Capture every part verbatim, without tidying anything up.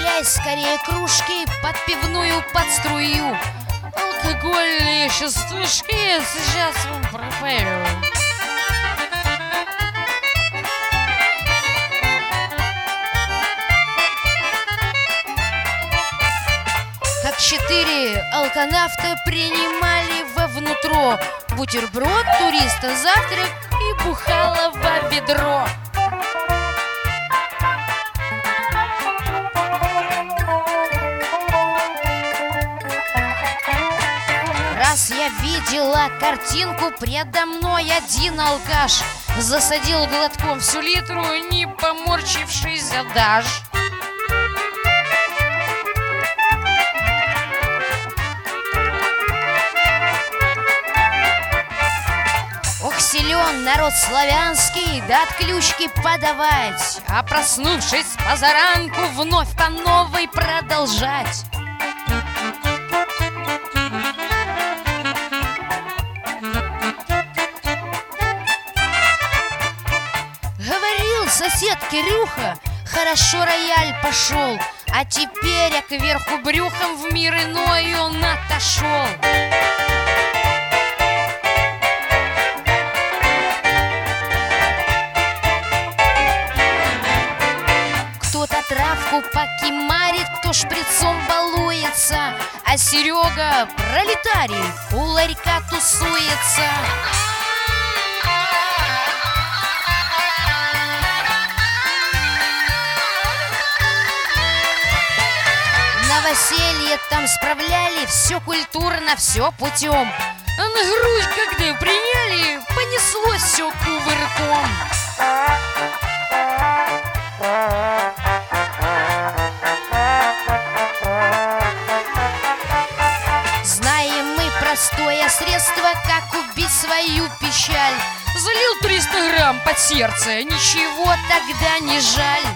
Отправляй скорее кружки под пивную под струю. Алкогольные частушки сейчас вам пропою. Как четыре алканавта принимали вовнутро бутерброд, туриста завтрак и бухало во ведро. Раз я видела картинку, предо мной один алкаш засадил глотком всю литру, не поморчившись даже. Ох, силен народ славянский, да от ключки подавать, а проснувшись позаранку, вновь по новой продолжать. Говорил сосед Кирюха, хорошо рояль пошел, а теперь кверху брюхом в мир иной он отошел. Кто-то травку покимарит, кто шприцом балуется, а Серега, пролетарий, у ларька тусуется. Новоселье там справляли, все культурно, все путем. А на грудь, когда приняли, понеслось все кувырком. Знаем мы простое средство, как убить свою печаль. Залил триста грамм под сердце, ничего тогда не жаль.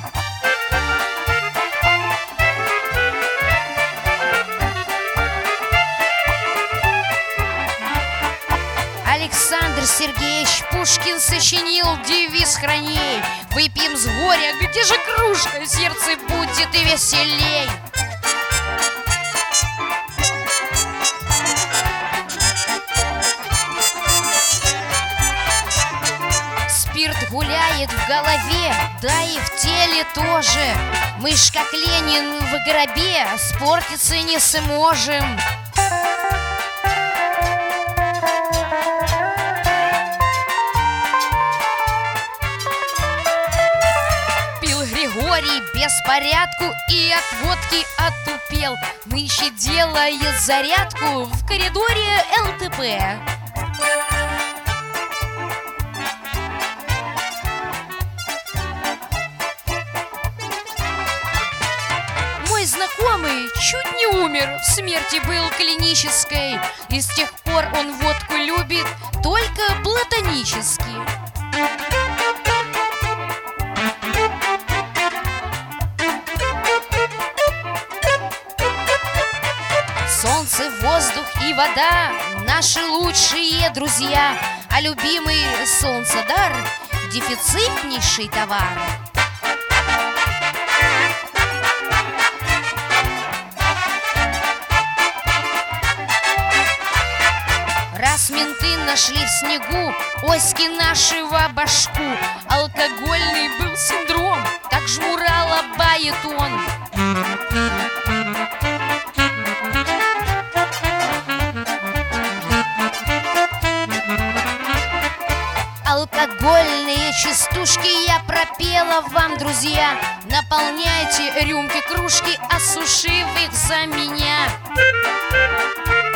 Александр Сергеевич Пушкин сочинил девиз храней: выпьем с горя, где же кружка, сердце будет и веселей. Спирт гуляет в голове, да и в теле тоже. Мы ж как Ленин в гробе, спортиться не сможем. Григорий беспорядку и от водки отупел, нынче делает зарядку в коридоре эл тэ пэ. Мой знакомый чуть не умер, в смерти был клинической, и с тех пор он водку любит только платонически. Солнце, воздух и вода — наши лучшие друзья, а любимый солнцедар — дефицитнейший товар. Раз менты нашли в снегу оськи нашего башку, алкогольный был синдром, так жмурало баетон. Алкогольные частушки я пропела вам, друзья. Наполняйте рюмки, кружки, осушив их за меня.